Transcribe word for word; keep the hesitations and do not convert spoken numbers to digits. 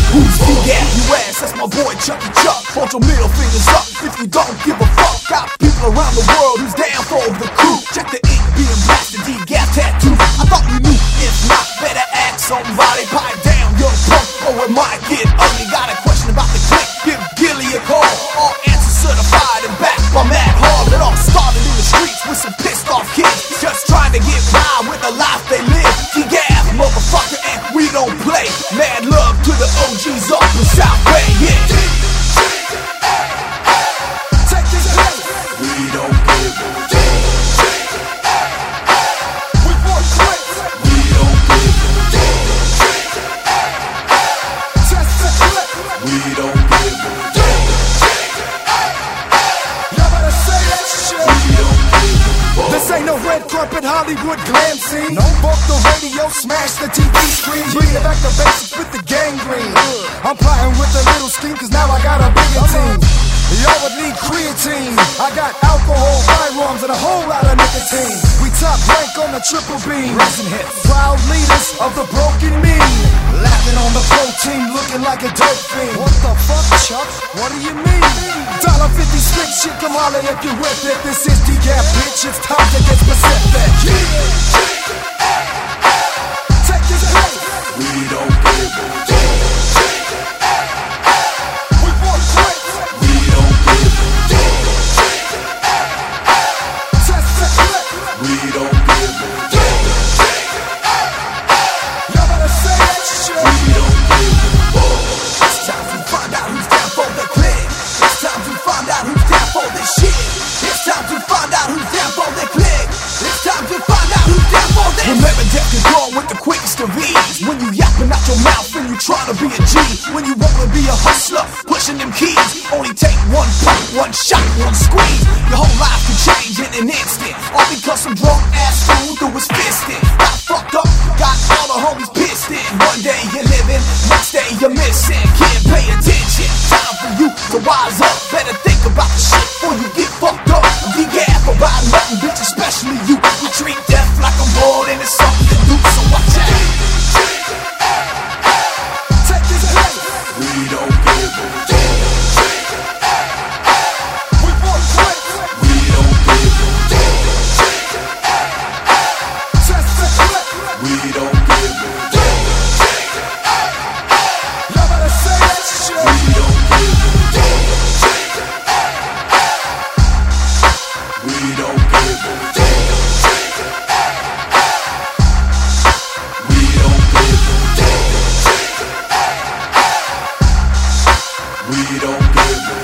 Who's the gap? You ask, that's my boy Chucky Chuck. Hold your middle fingers up if you don't give a fuck. Got people around the world who's down for the crew. Check the ink being blasted, D-Gap tattoo. I thought you knew, if not, better ask somebody. Pipe down, young punk, or it might get ugly. Got a question about the click, give Gilly a call. All answers certified and backed by Matt Hall. It all started in the streets with some pissed off kids just trying to get by with the life they live. D-Gap, motherfucker, and we don't play. Mad love to the O Gs up in South Bay, yeah. Take this place. We don't give a damn. We want clips. We don't give a damn. Test the clip. We don't give a damn. Y'all better say that shit. We don't give a fuck. This ain't no red carpet Hollywood glam scene. No, fuck the radio, smash the T V screen. Bring it back to basics with the gangrene. I'm plotting with a little scheme, cause now I got a bigger team. Y'all would need creatine. I got alcohol, firearms, and a whole lot of nicotine. We top rank on the triple beam. Resin hits. Proud leaders of the broken mean. Laughing on the pro team, looking like a dope fiend. What the fuck, Chuck? What do you mean? Dollar fifty split shit, come holler if you with it. This is D-Gap, bitch. It's time to get specific. Take this place. We don't give a damn. We want clips. We don't give a damn. Test the clip. We don't give a damn. Y'all better say that shit. We don't give a fuck. It's time to find out who's down for the clip. It's time to find out who's down for the shit. It's time to find out who's down for the click. It's time to find out who's down for this. Remember death can go with the quickest of ease. When you yapping out your mouth and you trying to be a G. When you wanna be a hustler, pushing them keys. Only take one pump, one shot, one squeeze. Your whole life can change in an instant. All because some drunk ass fool threw his fist in. Got fucked up, got all the homies pissed in. One day you're living, next day you're missing. Can't pay attention, time for you to wise up. Better think about the shit before you get fucked up. D-Gap about nothing, bitch, especially you. You treat death like a board and it's something to do, so watch out. Take this place. We don't give a damn. We want clips. We don't give a damn. Test the clip. We don't give a damn. Y'all better say that shit. We don't give a damn. We don't give a damn. We don't give a damn. We don't give a